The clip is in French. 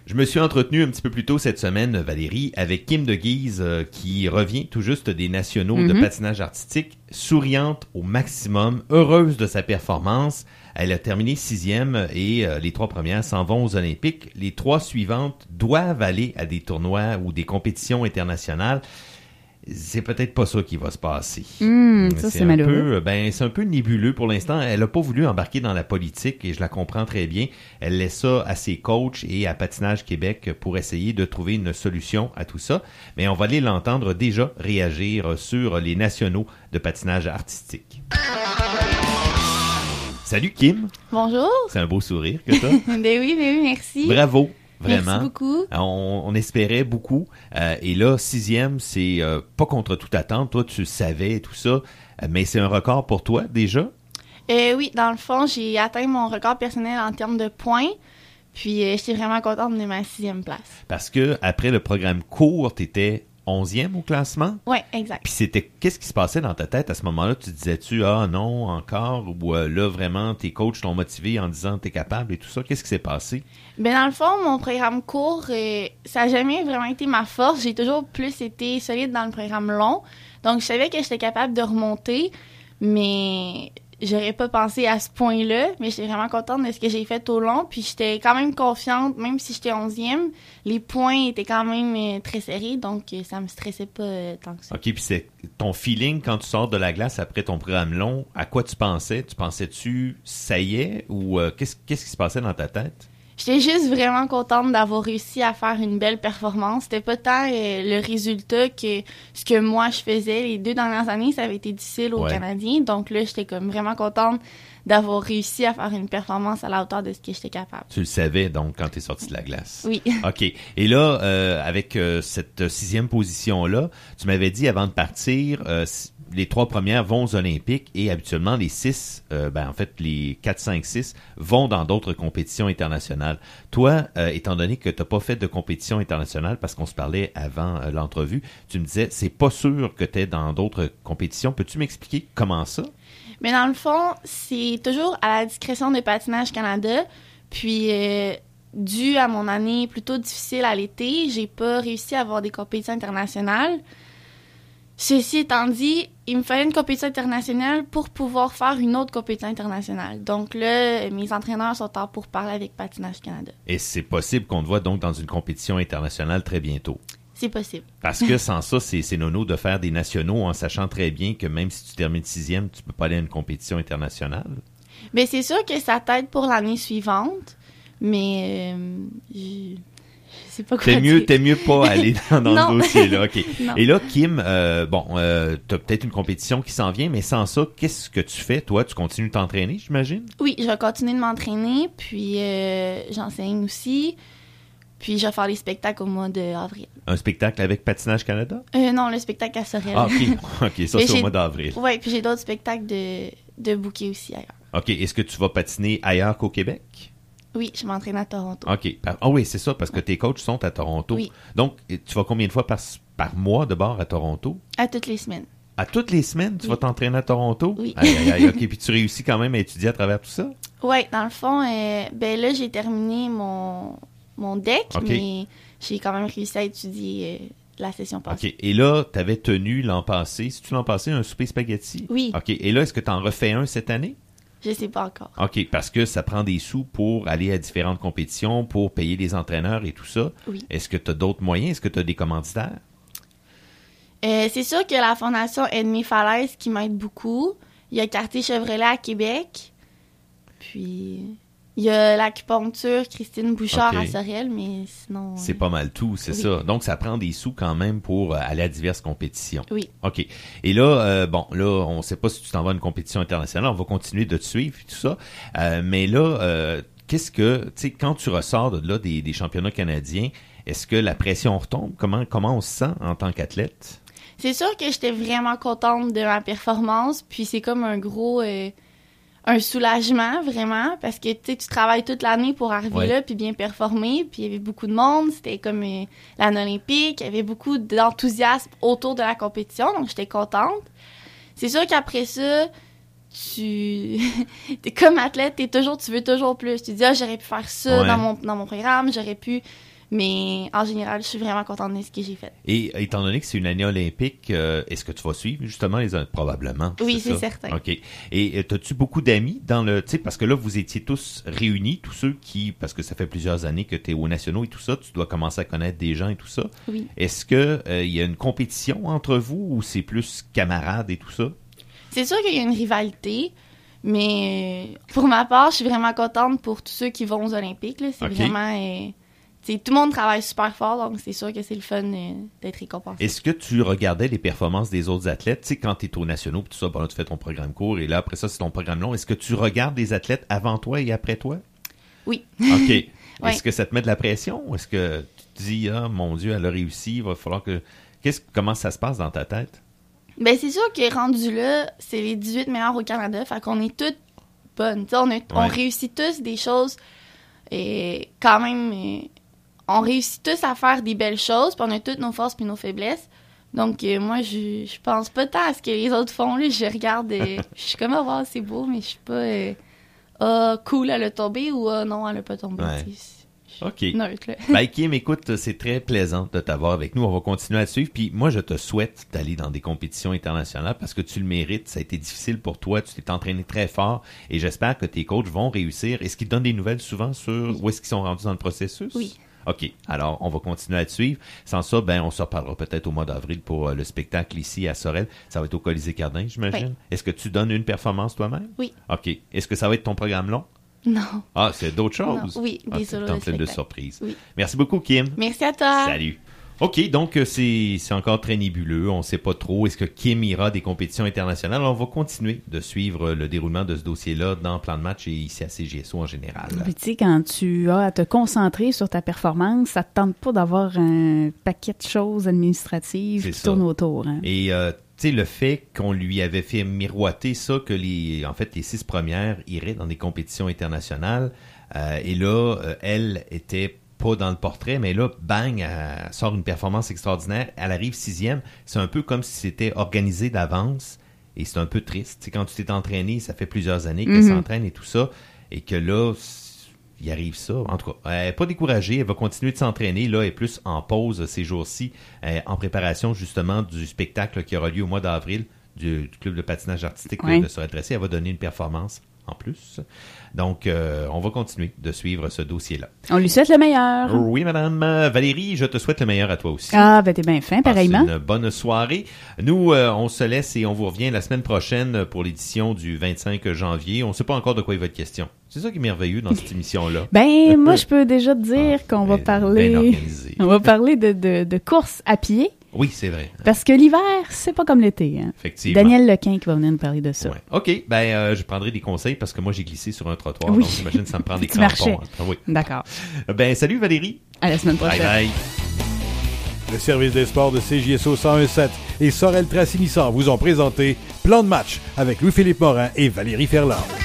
Je me suis entretenu un petit peu plus tôt cette semaine, Valérie, avec Kim de Guise, qui revient tout juste des nationaux de patinage artistique, souriante au maximum, heureuse de sa performance. Elle a terminé 6e et les 3 premières s'en vont aux Olympiques. Les 3 suivantes doivent aller à des tournois ou des compétitions internationales. C'est peut-être pas ça qui va se passer. Ça, c'est malheureux. C'est un peu nébuleux pour l'instant. Elle a pas voulu embarquer dans la politique et je la comprends très bien. Elle laisse ça à ses coachs et à Patinage Québec pour essayer de trouver une solution à tout ça. Mais on va aller l'entendre déjà réagir sur les nationaux de patinage artistique. Salut Kim. Bonjour. C'est un beau sourire que t'as. Ben oui, merci. Bravo. Vraiment. Merci beaucoup. On espérait beaucoup. Et là, 6e, c'est pas contre toute attente. Toi, tu le savais et tout ça. Mais c'est un record pour toi, déjà? Oui, dans le fond, j'ai atteint mon record personnel en termes de points. Puis, j'étais vraiment contente de ma 6e place. Parce que après le programme court, t'étais 11e au classement? Oui, exact. Puis qu'est-ce qui se passait dans ta tête à ce moment-là? Tu disais-tu, ah non, encore? Ou là, vraiment, tes coachs t'ont motivé en disant t'es capable et tout ça? Qu'est-ce qui s'est passé? Ben dans le fond, mon programme court, ça n'a jamais vraiment été ma force. J'ai toujours plus été solide dans le programme long. Donc, je savais que j'étais capable de remonter, mais j'aurais pas pensé à ce point-là. Mais j'étais vraiment contente de ce que j'ai fait au long. Puis, j'étais quand même confiante, même si j'étais 11e. Les points étaient quand même très serrés, donc ça me stressait pas tant que ça. OK, puis c'est ton feeling quand tu sors de la glace après ton programme long, à quoi tu pensais? Tu pensais-tu, ça y est? Ou qu'est-ce qui se passait dans ta tête? J'étais juste vraiment contente d'avoir réussi à faire une belle performance. C'était pas tant le résultat que ce que moi je faisais. Les 2 dernières années, ça avait été difficile aux Canadiens. Donc là, j'étais comme vraiment contente d'avoir réussi à faire une performance à la hauteur de ce que j'étais capable. Tu le savais, donc, quand tu es sorti de la glace? Oui. OK. Et là, avec cette 6e position-là, tu m'avais dit avant de partir, les 3 premières vont aux Olympiques et habituellement, les 6, en fait, les 4, 5, 6 vont dans d'autres compétitions internationales. Toi, étant donné que tu n'as pas fait de compétition internationale, parce qu'on se parlait avant l'entrevue, tu me disais, c'est pas sûr que tu es dans d'autres compétitions. Peux-tu m'expliquer comment ça? Mais dans le fond, c'est toujours à la discrétion de Patinage Canada. Puis, dû à mon année plutôt difficile à l'été, j'ai pas réussi à avoir des compétitions internationales. Ceci étant dit, il me fallait une compétition internationale pour pouvoir faire une autre compétition internationale. Donc là, mes entraîneurs sont en pourparlers avec Patinage Canada. Et c'est possible qu'on te voit donc dans une compétition internationale très bientôt? C'est possible. Parce que sans ça, c'est nono de faire des nationaux en sachant très bien que même si tu termines 6e, tu peux pas aller à une compétition internationale. Bien, c'est sûr que ça t'aide pour l'année suivante, mais je sais pas quoi dire. T'es mieux pas aller dans Non. ce dossier-là. OK. Non. Et là, Kim, t'as peut-être une compétition qui s'en vient, mais sans ça, qu'est-ce que tu fais? Toi, tu continues de t'entraîner, j'imagine? Oui, je vais continuer de m'entraîner, puis j'enseigne aussi. Puis je vais faire des spectacles au mois d'avril. Un spectacle avec Patinage Canada? Non, le spectacle à Sorel. Ah, OK. OK, ça, c'est au mois d'avril. Oui, puis j'ai d'autres spectacles de booker aussi ailleurs. OK. Est-ce que tu vas patiner ailleurs qu'au Québec? Oui, je m'entraîne à Toronto. OK. Ah oui, c'est ça, parce que tes coachs sont à Toronto. Oui. Donc, tu vas combien de fois par mois de bord à Toronto? À toutes les semaines. À toutes les semaines, tu vas t'entraîner à Toronto? Oui. Aïe, OK. Puis tu réussis quand même à étudier à travers tout ça? Oui, dans le fond, là, j'ai terminé mon deck, OK. mais j'ai quand même réussi à étudier la session passée. OK. Et là, tu avais tenu l'an passé, c'est-tu l'an passé, un souper spaghetti? Oui. OK. Et là, est-ce que tu en refais un cette année? Je sais pas encore. OK. Parce que ça prend des sous pour aller à différentes compétitions, pour payer les entraîneurs et tout ça. Oui. Est-ce que tu as d'autres moyens? Est-ce que tu as des commanditaires? C'est sûr que la Fondation Edmé Falaise qui m'aide beaucoup. Il y a Quartier Chevrolet à Québec. Puis, il y a l'acupuncture Christine Bouchard OK. à Sorel, mais sinon... C'est pas mal tout, c'est Oui. ça. Donc, ça prend des sous quand même pour aller à diverses compétitions. Oui. OK. Et là, on sait pas si tu t'en vas à une compétition internationale. On va continuer de te suivre et tout ça. Mais là, qu'est-ce que... Tu sais, quand tu ressors de là des championnats canadiens, est-ce que la pression retombe? Comment on se sent en tant qu'athlète? C'est sûr que j'étais vraiment contente de ma performance, puis c'est comme un gros... un soulagement, vraiment, parce que tu travailles toute l'année pour arriver là puis bien performer, puis il y avait beaucoup de monde, c'était comme l'année olympique, il y avait beaucoup d'enthousiasme autour de la compétition, donc j'étais contente. C'est sûr qu'après ça, t'es comme athlète, tu veux toujours plus. Tu dis, j'aurais pu faire ça dans mon programme, j'aurais pu Mais en général, je suis vraiment contente de ce que j'ai fait. Et étant donné que c'est une année olympique, est-ce que tu vas suivre justement probablement? Oui, c'est certain. OK. Et as-tu beaucoup d'amis dans le... Tu sais, parce que là, vous étiez tous réunis, tous ceux qui... Parce que ça fait plusieurs années que tu es aux nationaux et tout ça, tu dois commencer à connaître des gens et tout ça. Oui. Est-ce que il y a une compétition entre vous ou c'est plus camarades et tout ça? C'est sûr qu'il y a une rivalité, mais pour ma part, je suis vraiment contente pour tous ceux qui vont aux Olympiques. Là. C'est vraiment... tout le monde travaille super fort, donc c'est sûr que c'est le fun d'être récompensé. Est-ce que tu regardais les performances des autres athlètes? Tu sais, quand tu es aux nationaux, tout ça, là, tu fais ton programme court, et là, après ça, c'est ton programme long. Est-ce que tu regardes les athlètes avant toi et après toi? Oui. OK. Ouais. Est-ce que ça te met de la pression? Ou est-ce que tu te dis, ah, mon Dieu, elle a réussi, il va falloir que... Comment ça se passe dans ta tête? Ben, c'est sûr que rendu là, c'est les 18 meilleurs au Canada, fait qu'on est toutes bonnes. On réussit tous des choses, et quand même... on réussit tous à faire des belles choses, puis on a toutes nos forces puis nos faiblesses. Donc, moi, je pense pas tant à ce que les autres font. Là. Je regarde, je suis comme, wow, c'est beau, mais je suis pas, cool, elle a tombé, ou non, elle a pas tombé. Ouais. OK. Neutre, là. Ben, Kim, écoute, c'est très plaisant de t'avoir avec nous. On va continuer à te suivre. Puis moi, je te souhaite d'aller dans des compétitions internationales parce que tu le mérites. Ça a été difficile pour toi. Tu t'es entraîné très fort et j'espère que tes coachs vont réussir. Est-ce qu'ils te donnent des nouvelles souvent sur où est-ce qu'ils sont rendus dans le processus? Oui. OK. Alors, on va continuer à te suivre. Sans ça, ben, on se reparlera peut-être au mois d'avril pour le spectacle ici à Sorel. Ça va être au Colisée Cardin, j'imagine. Oui. Est-ce que tu donnes une performance toi-même? Oui. OK. Est-ce que ça va être ton programme long? Non. Ah, c'est d'autres choses? Non. Oui, des solos de plein de surprises. Oui. Merci beaucoup, Kim. Merci à toi. Salut. OK, donc c'est encore très nébuleux. On ne sait pas trop. Est-ce que Kim ira à des compétitions internationales? On va continuer de suivre le déroulement de ce dossier-là dans Plan de match et ici à CJSO en général. Puis tu sais, quand tu as à te concentrer sur ta performance, ça ne te tente pas d'avoir un paquet de choses administratives qui tournent autour. Hein? Et tu sais, le fait qu'on lui avait fait miroiter ça, que les 6 premières iraient dans des compétitions internationales, et là, elle était pas dans le portrait, mais là, bang, elle sort une performance extraordinaire, elle arrive 6e, c'est un peu comme si c'était organisé d'avance, et c'est un peu triste. T'sais, quand tu t'es entraîné, ça fait plusieurs années qu'elle s'entraîne et tout ça, et que là, il arrive ça. En tout cas, elle n'est pas découragée, elle va continuer de s'entraîner. Là, elle est plus en pause ces jours-ci, en préparation justement du spectacle qui aura lieu au mois d'avril du club de patinage artistique de Sorel-Tracy. Elle va donner une performance en plus. Donc, on va continuer de suivre ce dossier-là. On lui souhaite le meilleur. Oui, madame. Valérie, je te souhaite le meilleur à toi aussi. Ah, ben t'es bien fin, pareillement. Passe une bonne soirée. Nous, on se laisse et on vous revient la semaine prochaine pour l'édition du 25 janvier. On ne sait pas encore de quoi il va être question. C'est ça qui est merveilleux dans cette émission-là. Ben, moi, je peux déjà te dire qu'on va parler... On va parler de course à pied. Oui, c'est vrai. Parce que l'hiver, c'est pas comme l'été. Hein. Effectivement. Daniel Lequin qui va venir nous parler de ça. Ouais. OK, ben je prendrai des conseils parce que moi, j'ai glissé sur un trottoir. Donc, j'imagine que ça me prend des crampons. Hein. Oui. D'accord. Ben, salut Valérie. À la semaine prochaine. Bye bye. Le service des sports de CJSO 101.7 et Sorel-Tracy-Nissan vous ont présenté Plan de match avec Louis-Philippe Morin et Valérie Ferland.